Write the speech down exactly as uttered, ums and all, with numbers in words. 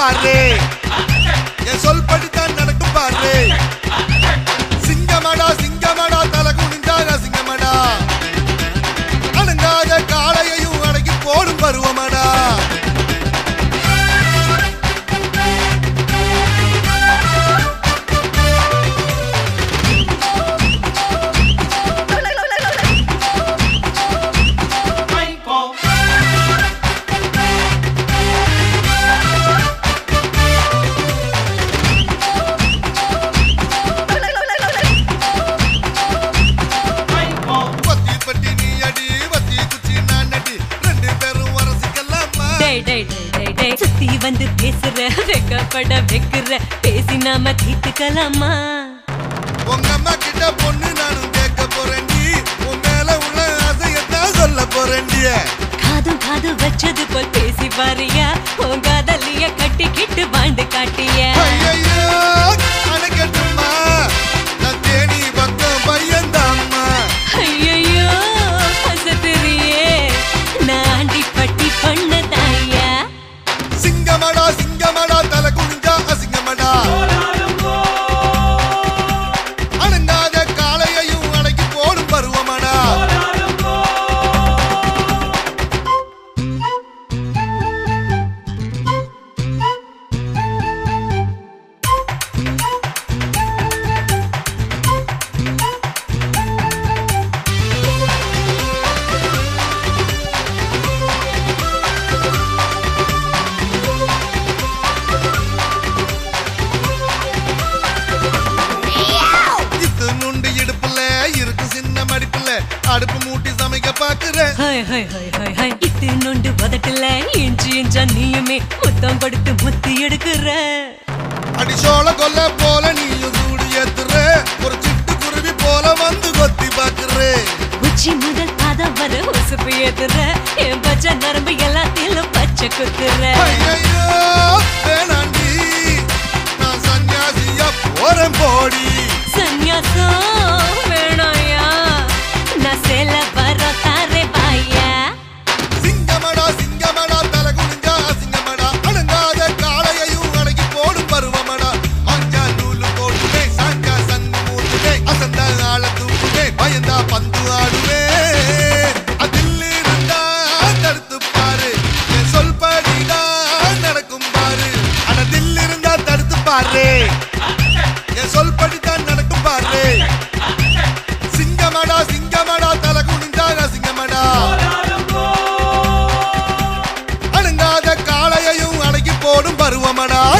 பாரு என் சொல் படித்தான் நடக்கும் பாரு சிங்கமடா சிங்கமடா தலை குனிஞ்சாக சிங்கமடா அடங்காத காளையையும் அடக்கி போடும் பருவமடா சுத்தி வந்து பேசுற வெக்கப்பட வைக்கிற பேசி நாம தீர்த்துக்கலாமா உங்க அம்மா கிட்ட பொண்ணு நானும் கேட்க போறேன்டி உன் மேல உள்ள ஆசையத்தான் சொல்ல போறேன்டி காதும் காது வச்சது போல் பேசி பாரியா உன் காதலிய கட்டிக்கிட்டு வாழ்ந்து காட்டிய ஐயோ அணைக்கட்டுமா நான் தேனி பக்கம் பையன்தாம்மா ஐயோ அசத்துறியே நான் ஆண்டி பட்டி பண்ணதாயா சிங்கமடா சிங்கமடா தலை குனிஞ்சா அசிங்கமடா அடங்காத காளையையும் அடக்கி போடும் பருவமடா அடுப்பு மூட்டி சமைக்க பாக்குறேன் இத்து நொண்டு வதட்டல இஞ்சி இஞ்சா நீயுமே முத்தம் கொடுத்து முத்தி எடுக்கிற அடிசோள கொல்ல போல நீயும் சூடு ஏத்துற ஒரு சிட்டு குருவி போல வந்து கொத்தி பாக்குற உச்சி முதல் பாதம் வர உசுப்பு ஏத்துற என் பச்சை நரம்பு எல்லாத்திலும் பச்சை குத்துற ஐயோ வேணாண்டி நான் சன்னியாசியா போறேன் போடி சன்னியாசம் வேணாயா நான் சேல வர தாரே பாயா சிங்கமடா சிங்கமடா தலை குனிஞ்சா சிங்கமடா அடங்காத காளையையும் அடக்கி போடும் பருவமடா அஞ்சா நூலு போட்டுமே சாஞ்சா சங்கு மூட்டுமே அசந்தா ஆள தூக்குமே பயந்தா பந்து ஆடுவே அதில் இருந்தா தடுத்து பாரு என் சொல் படிடா நடக்கும் பாரு அடதில் இருந்தா தடுத்து பாரு என் சொல் படித்தான் நடக்கும் பாரு சிங்கமடா சிங்கமடா தலை குனிஞ்சாக சிங்கமடா அடங்காத காளையையும் அடக்கி போடும் பருவமடா